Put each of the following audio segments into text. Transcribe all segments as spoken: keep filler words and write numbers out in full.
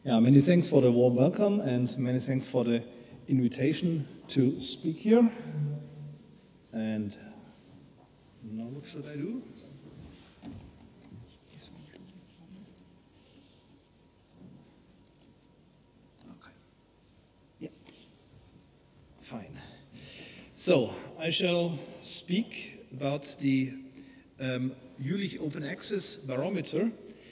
Yeah, many thanks for the warm welcome and many thanks for the invitation to speak here. And now what should I do? Okay. Yeah. Fine. So I shall speak about the um, Jülich Open Access Barometer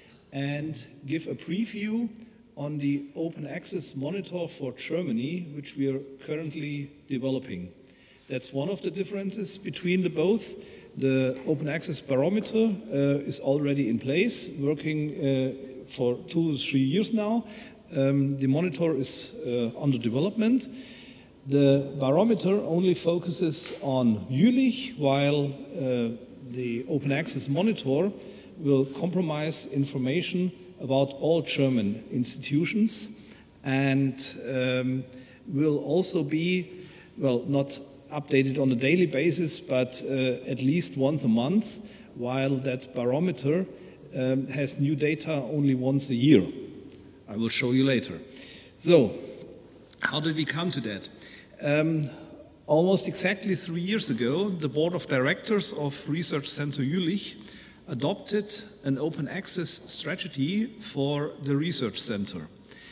and give a preview on the Open Access Monitor for Germany, which we are currently developing. That's one of the differences between the both. The Open Access Barometer uh, is already in place, working uh, for two or three years now. Um, the monitor is uh, under development. The barometer only focuses on Jülich, while uh, the Open Access Monitor will compromise information about all German institutions and um, will also be, well, not updated on a daily basis, but uh, at least once a month, while that barometer um, has new data only once a year. I will show you later. So, how did we come to that? Um, almost exactly three years ago, the Board of Directors of Research Center Jülich adopted an open access strategy for the research center.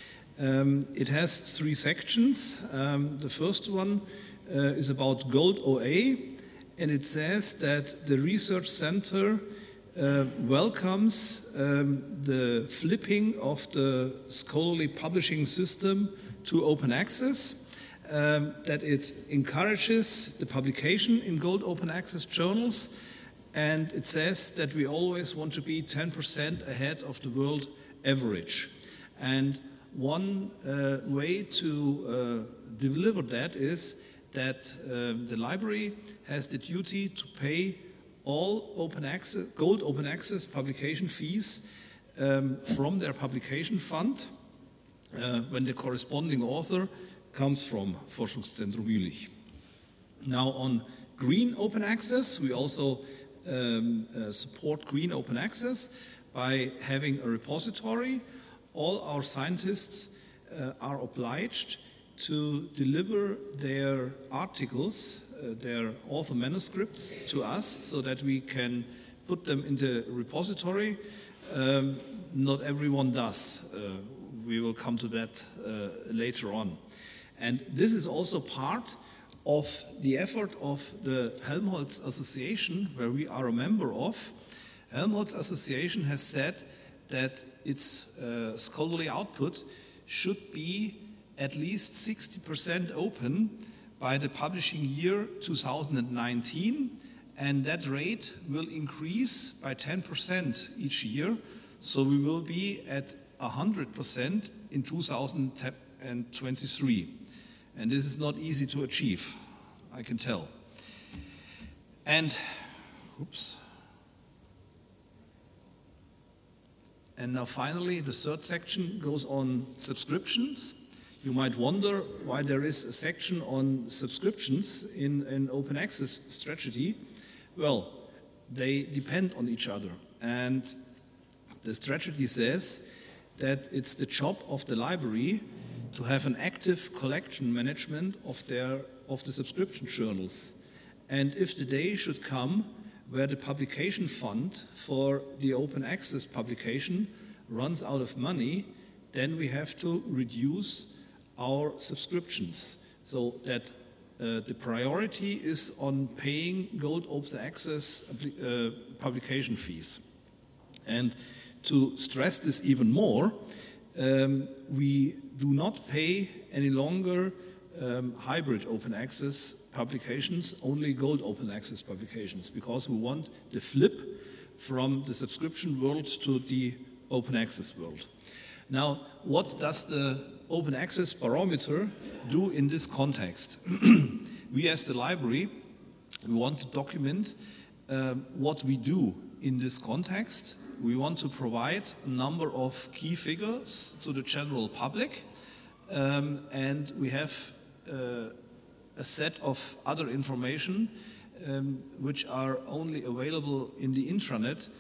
Um, it has three sections. Um, the first one uh, is about Gold O A, and it says that the research center uh, welcomes um, the flipping of the scholarly publishing system to open access, um, that it encourages the publication in Gold Open Access journals, and it says that we always want to be ten percent ahead of the world average. And one uh, way to uh, deliver that is that uh, the library has the duty to pay all open access, Gold Open Access publication fees um, from their publication fund uh, when the corresponding author comes from Forschungszentrum Jülich. Now on Green Open Access, we also Um, uh, support green open access by having a repository. All our scientists uh, are obliged to deliver their articles, uh, their author manuscripts to us so that we can put them in the repository. Um, not everyone does. Uh, we will come to that uh, later on. And this is also part of the effort of the Helmholtz Association, where we are a member of. Helmholtz Association has said that its uh, scholarly output should be at least sixty percent open by the publishing year two thousand nineteen, and that rate will increase by ten percent each year, so we will be at one hundred percent in two thousand twenty-three. And this is not easy to achieve, I can tell. And, oops. And now finally, the third section goes on subscriptions. You might wonder why there is a section on subscriptions in an open access strategy. Well, they depend on each other. And the strategy says that it's the job of the library to have an active collection management of their of the subscription journals. And if the day should come where the publication fund for the open access publication runs out of money, then we have to reduce our subscriptions, so that uh, the priority is on paying Gold Open Access uh, publication fees. And to stress this even more, um, we do not pay any longer um, hybrid open access publications, only Gold Open Access publications, because we want the flip from the subscription world to the open access world. Now, what does the Open Access Barometer do in this context? We as the library, we want to document um, what we do in this context. We want to provide a number of key figures to the general public, um, and we have uh, a set of other information um, which are only available in the intranet,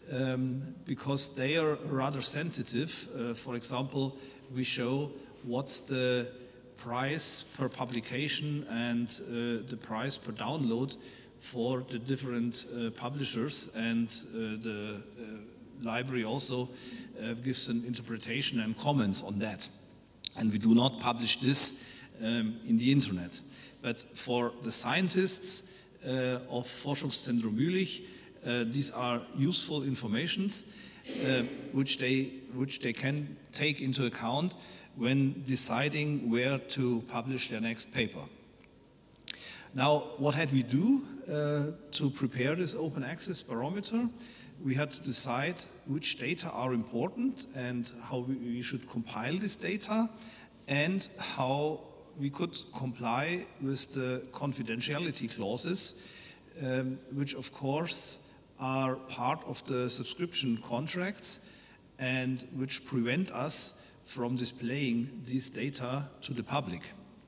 um, because they are rather sensitive. Uh, for example, we show what's the price per publication and uh, the price per download for the different uh, publishers, and uh, the uh, library also uh, gives an interpretation and comments on that. And we do not publish this um, in the internet. But for the scientists uh, of Forschungszentrum Jülich, uh, these are useful informations uh, which they which they can take into account when deciding where to publish their next paper. Now, what had we do uh, to prepare this open access barometer? We had to decide which data are important and how we should compile this data, and how we could comply with the confidentiality clauses, um, which of course are part of the subscription contracts and which prevent us from displaying these data to the public.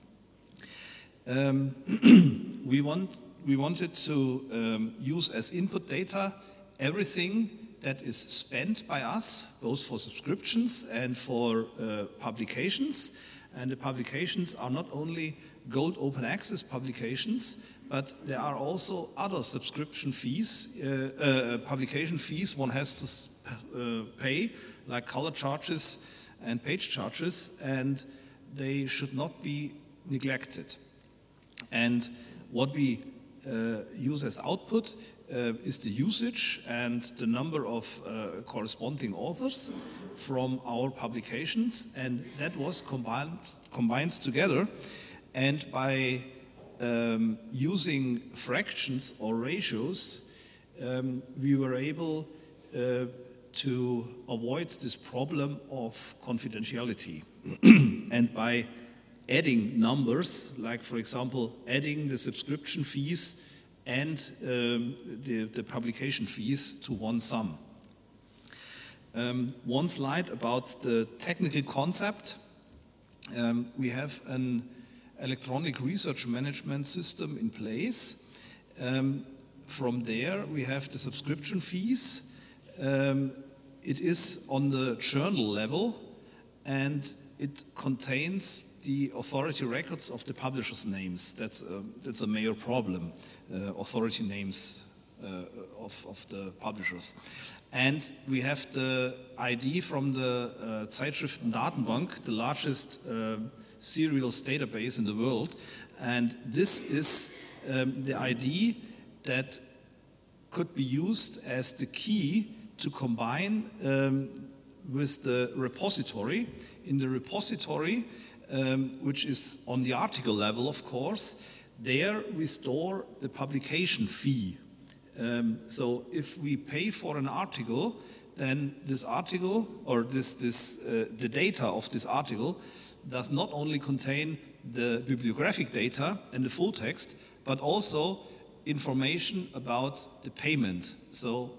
Um, we, want, we wanted to um, use as input data everything that is spent by us, both for subscriptions and for uh, publications. And the publications are not only Gold Open Access publications, but there are also other subscription fees, uh, uh, publication fees one has to uh, pay, like color charges and page charges, and they should not be neglected. And what we uh, use as output uh, is the usage and the number of uh, corresponding authors from our publications, and that was combined, combined together. And by um, using fractions or ratios, um, we were able uh, to avoid this problem of confidentiality. And by adding numbers, like for example, adding the subscription fees and um, the, the publication fees to one sum. Um, one slide about the technical concept. Um, we have an electronic research management system in place. Um, from there, we have the subscription fees. Um, it is on the journal level, and it contains the authority records of the publishers' names. That's a, that's a major problem, uh, authority names uh, of, of the publishers. And we have the I D from the uh, Zeitschriftendatenbank, the largest uh, serials database in the world. And this is um, the I D that could be used as the key to combine um, with the repository. In the repository, um, which is on the article level, of course, there we store the publication fee. Um, so if we pay for an article, then this article, or this, this, uh, the data of this article does not only contain the bibliographic data and the full text, but also information about the payment. So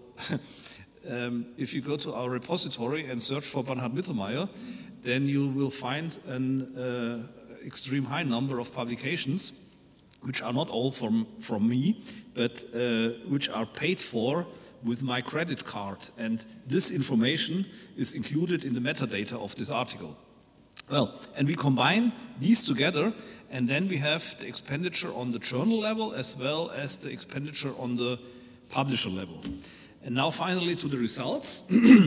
um, if you go to our repository and search for Bernhard Mittermeier, then you will find an uh, extreme high number of publications, which are not all from, from me, but uh, which are paid for with my credit card. And this information is included in the metadata of this article. Well, and we combine these together, and then we have the expenditure on the journal level as well as the expenditure on the publisher level. And now finally to the results.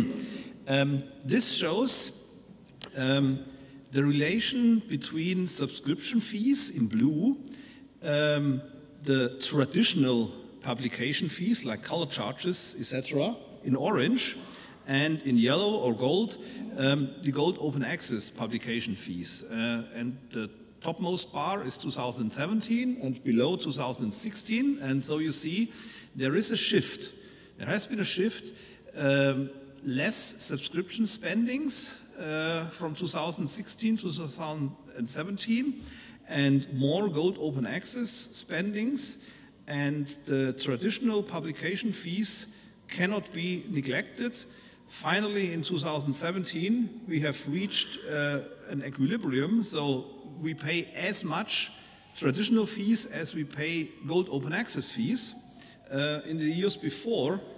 um, this shows um, the relation between subscription fees in blue, um, the traditional publication fees like color charges, et cetera, in orange, and in yellow or gold, um, the Gold Open Access publication fees. Uh, and the topmost bar is two thousand seventeen and below two thousand sixteen. And so you see there is a shift. There has been a shift, um, less subscription spendings uh, from two thousand sixteen to two thousand seventeen, and more Gold Open Access spendings, and the traditional publication fees cannot be neglected. Finally, in two thousand seventeen, we have reached uh, an equilibrium, so we pay as much traditional fees as we pay Gold Open Access fees. Uh, in the years before,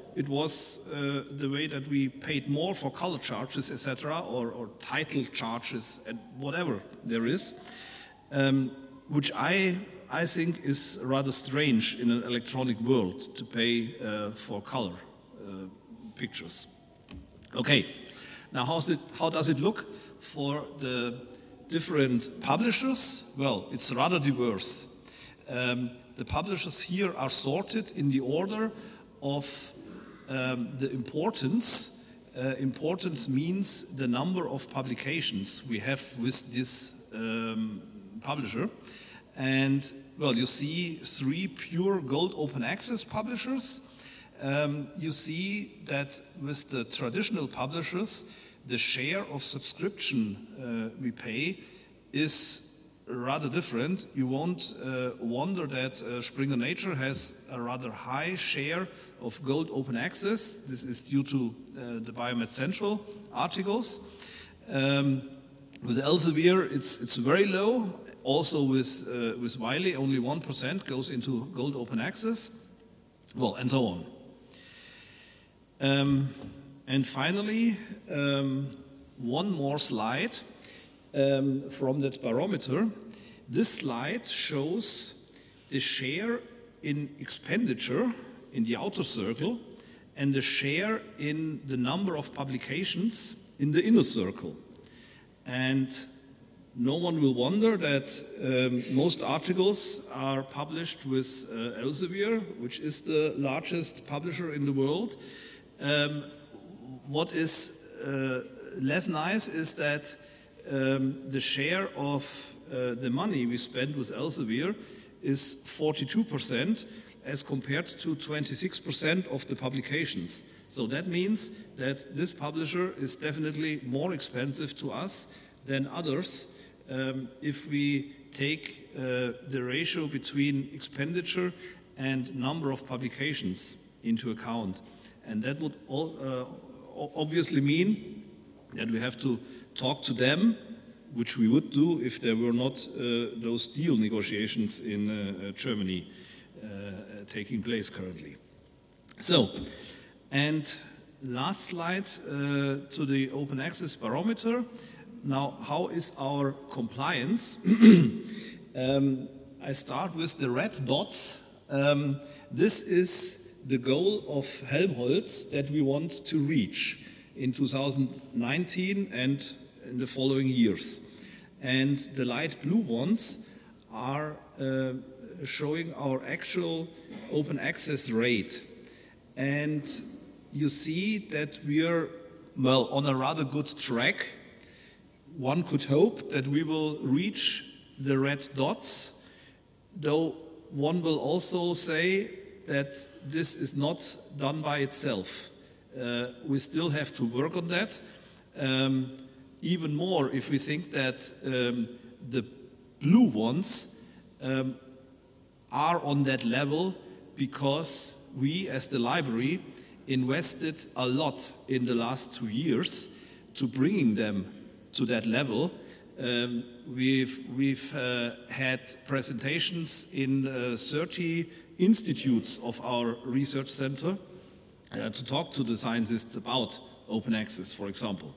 it was uh, the way that we paid more for color charges, et cetera, or, or title charges, and whatever there is, um, which I, I think is rather strange in an electronic world to pay uh, for color uh, pictures. Okay, now how's it, how does it look for the different publishers? Well, it's rather diverse. Um, the publishers here are sorted in the order of um, the importance. Uh, importance means the number of publications we have with this um, publisher. And, well, you see three pure gold open access publishers. Um, you see that with the traditional publishers, the share of subscription uh, we pay is rather different. You won't uh, wonder that uh, Springer Nature has a rather high share of gold open access. This is due to uh, the Biomed Central articles. Um, with Elsevier, it's, it's very low. Also with, uh, with Wiley, only one percent goes into gold open access. Well, and so on. Um, and finally, um, one more slide um, from that barometer. This slide shows the share in expenditure in the outer circle and the share in the number of publications in the inner circle. And no one will wonder that um, most articles are published with uh, Elsevier, which is the largest publisher in the world. Um, what is uh, less nice is that um, the share of uh, the money we spend with Elsevier is forty-two percent as compared to twenty-six percent of the publications. So that means that this publisher is definitely more expensive to us than others um, if we take uh, the ratio between expenditure and number of publications into account. And that would all, uh, obviously mean that we have to talk to them, which we would do if there were not uh, those deal negotiations in uh, Germany uh, taking place currently. So, and last slide uh, to the open access barometer. Now, how is our compliance? um, I start with the red dots. Um, this is the goal of Helmholtz that we want to reach in two thousand nineteen and in the following years. And the light blue ones are uh, showing our actual open access rate. And you see that we are, well, on a rather good track. One could hope that we will reach the red dots, though one will also say that this is not done by itself. Uh, we still have to work on that. Um, even more if we think that um, the blue ones um, are on that level because we as the library invested a lot in the last two years to bringing them to that level. Um, we've we've uh, had presentations in uh, thirty institutes of our research center uh, to talk to the scientists about open access, for example.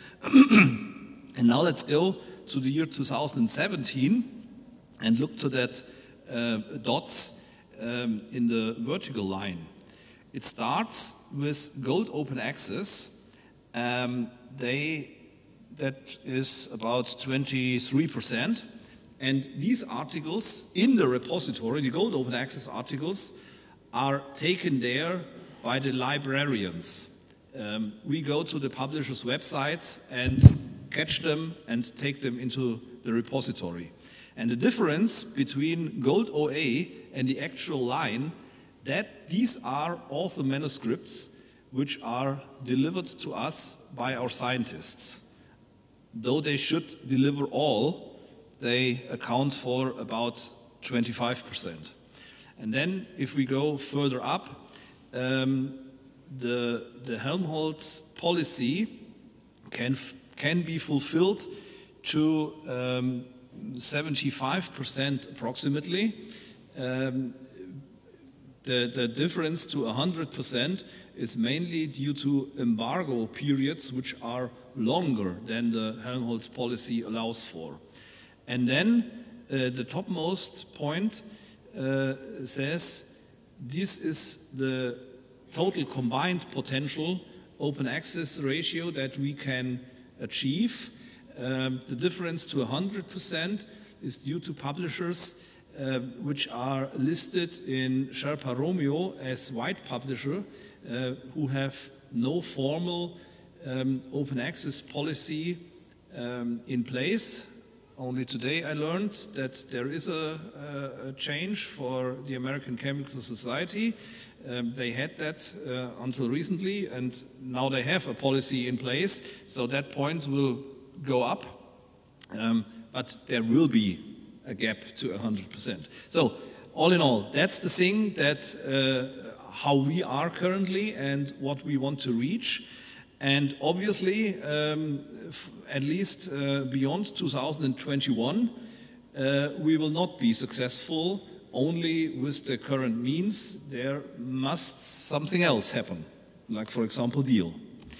And now let's go to the year two thousand seventeen and look to that uh, dots um, in the vertical line. It starts with gold open access. Um, they That is about twenty-three percent. And these articles in the repository, the gold open access articles, are taken there by the librarians. Um, we go to the publishers' websites and catch them and take them into the repository. And the difference between gold O A and the actual line, that these are all the manuscripts which are delivered to us by our scientists. Though they should deliver all, they account for about twenty-five percent. And then if we go further up, um, the, the Helmholtz policy can, can be fulfilled to um, seventy-five percent approximately. Um, the, the difference to one hundred percent is mainly due to embargo periods which are longer than the Helmholtz policy allows for. And then uh, the topmost point uh, says this is the total combined potential open access ratio that we can achieve. Um, the difference to one hundred percent is due to publishers uh, which are listed in Sherpa Romeo as white publisher uh, who have no formal um, open access policy um, in place. Only today I learned that there is a, a, a change for the American Chemical Society. Um, they had that uh, until recently, and now they have a policy in place, so that point will go up, um, but there will be a gap to one hundred percent. So, all in all, that's the thing that uh, how we are currently and what we want to reach. And obviously, um, at least uh, beyond two thousand twenty-one, uh, we will not be successful only with the current means. There must something else happen, like for example deal.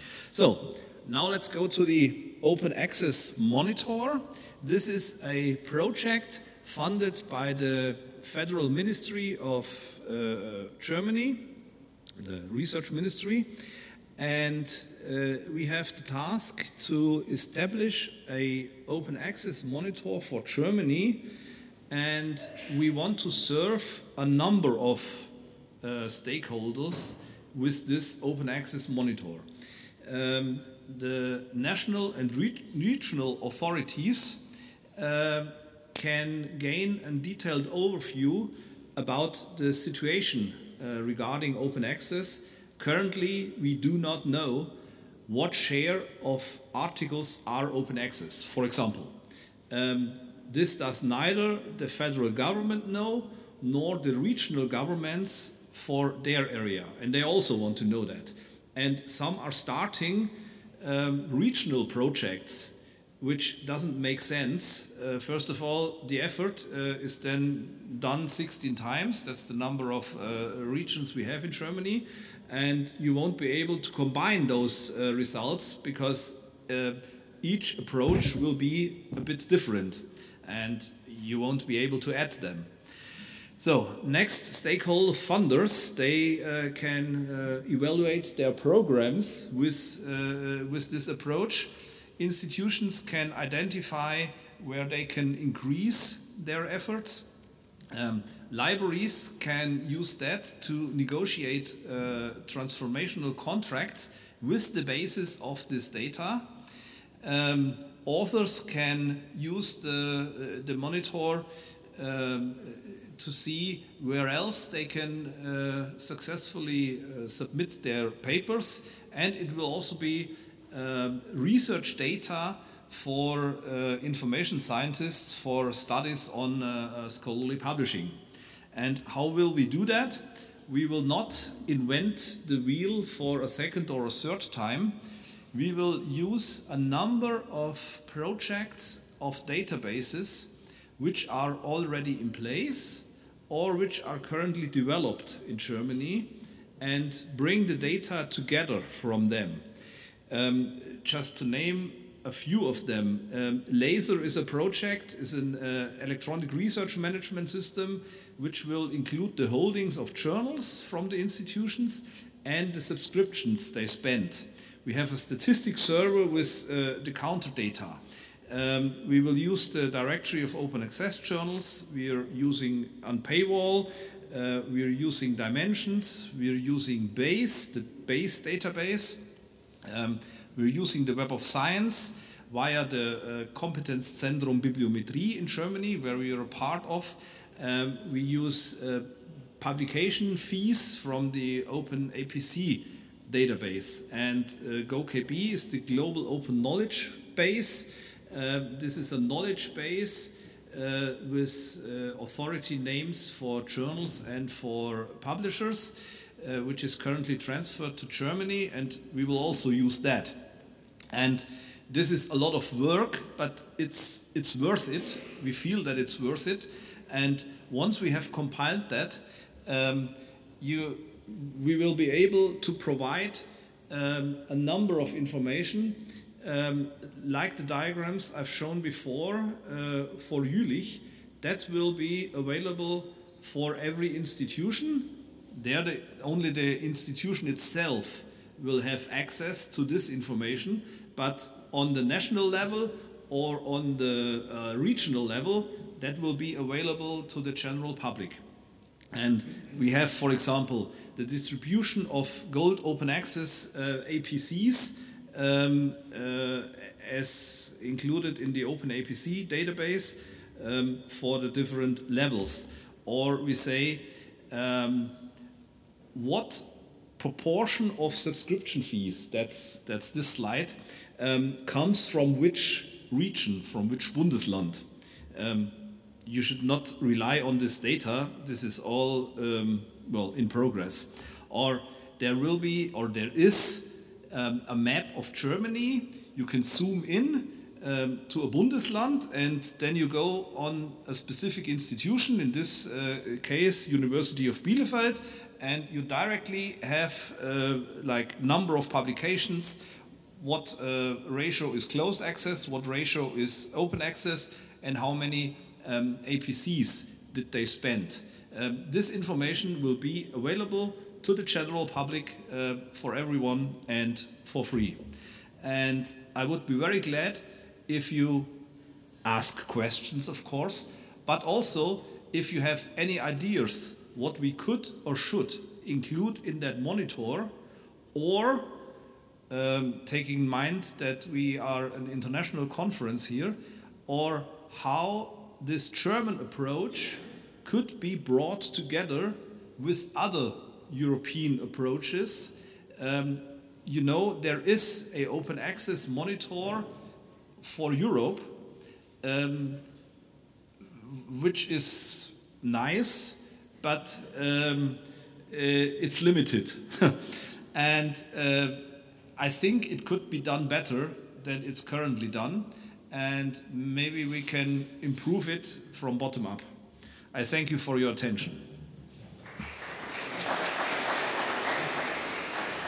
So now let's go to the Open Access Monitor. This is a project funded by the Federal Ministry of uh, Germany, the Research Ministry, and uh, we have the task to establish a open access monitor for Germany, and we want to serve a number of uh, stakeholders with this open access monitor. Um, the national and re regional authorities uh, can gain a detailed overview about the situation uh, regarding open access. Currently, we do not know what share of articles are open access, for example. Um, this does neither the federal government know nor the regional governments for their area, and they also want to know that. And some are starting um, regional projects, which doesn't make sense. Uh, first of all, the effort uh, is then done sixteen times. That's the number of uh, regions we have in Germany. And you won't be able to combine those uh, results because uh, each approach will be a bit different and you won't be able to add them. So next, stakeholder funders, they uh, can uh, evaluate their programs with, uh, with this approach. Institutions can identify where they can increase their efforts. Um, libraries can use that to negotiate uh, transformational contracts with the basis of this data. Um, authors can use the, uh, the monitor um, to see where else they can uh, successfully uh, submit their papers, and it will also be um, research data for uh, information scientists for studies on uh, uh, scholarly publishing. And how will we do that? We will not invent the wheel for a second or a third time. We will use a number of projects of databases which are already in place or which are currently developed in Germany and bring the data together from them. Um, just to name a few of them, um, LASER is a project, is an uh, electronic research management system which will include the holdings of journals from the institutions and the subscriptions they spend. We have a statistics server with uh, the counter data. Um, we will use the directory of open access journals. We are using Unpaywall. Uh, we are using Dimensions. We are using BASE, the BASE database. Um, we're using the Web of Science via the uh, Kompetenzzentrum Bibliometrie in Germany, where we are a part of. Um, we use uh, publication fees from the Open A P C database. And uh, GoKB is the Global Open Knowledge Base. Uh, this is a knowledge base uh, with uh, authority names for journals and for publishers, uh, which is currently transferred to Germany, and we will also use that. And this is a lot of work, but it's, it's worth it. We feel that it's worth it. And once we have compiled that, um, you we will be able to provide um, a number of information, um, like the diagrams I've shown before uh, for Jülich, that will be available for every institution. There, the, only the institution itself will have access to this information, but on the national level or on the uh, regional level, that will be available to the general public. And we have, for example, the distribution of gold open access uh, A P Cs um, uh, as included in the Open A P C database um, for the different levels. Or we say, um, what proportion of subscription fees, that's, that's this slide, um, comes from which region, from which Bundesland. Um, you should not rely on this data. This is all, um, well, in progress. Or there will be, or there is um, a map of Germany. You can zoom in um, to a Bundesland, and then you go on a specific institution, in this uh, case, University of Bielefeld, and you directly have uh, like number of publications, what uh, ratio is closed access, what ratio is open access, and how many um, A P Cs did they spend. Um, this information will be available to the general public uh, for everyone and for free. And I would be very glad if you ask questions, of course, but also if you have any ideas what we could or should include in that monitor, or um, taking in mind that we are an international conference here, or how this German approach could be brought together with other European approaches. Um, you know, there is an open access monitor for Europe, um, which is nice, but um, uh, it's limited. And uh, I think it could be done better than it's currently done, and maybe we can improve it from bottom up. I thank you for your attention.